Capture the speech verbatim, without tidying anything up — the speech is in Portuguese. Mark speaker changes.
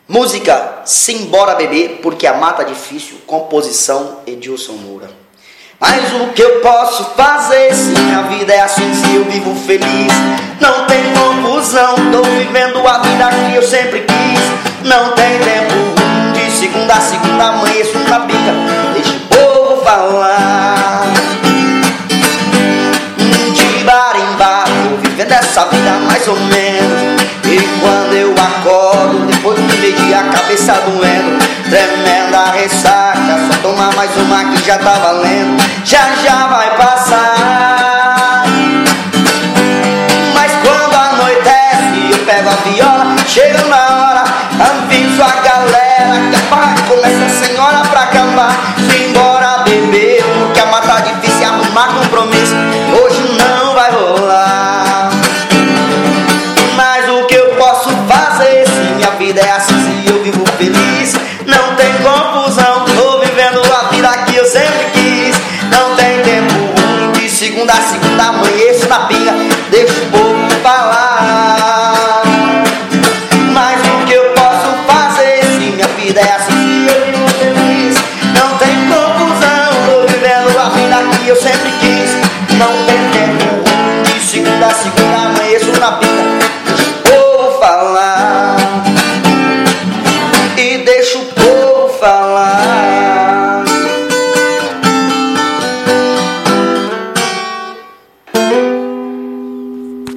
Speaker 1: Música Simbora Beber, porque a mata é difícil, composição Edilson Moura. Mas o que eu posso fazer se minha vida é assim, se eu vivo feliz? Não tem confusão, tô vivendo a vida que eu sempre quis. Não tem tempo ruim, de segunda a segunda amanheço na bica, deixa o povo falar. De bar em bar, tô vivendo essa vida mais ou menos. E quando eu acordo, depois do meio-dia, a cabeça doendo, tremenda ressaca, só tomar mais uma que já tá valendo. Já já vai passar.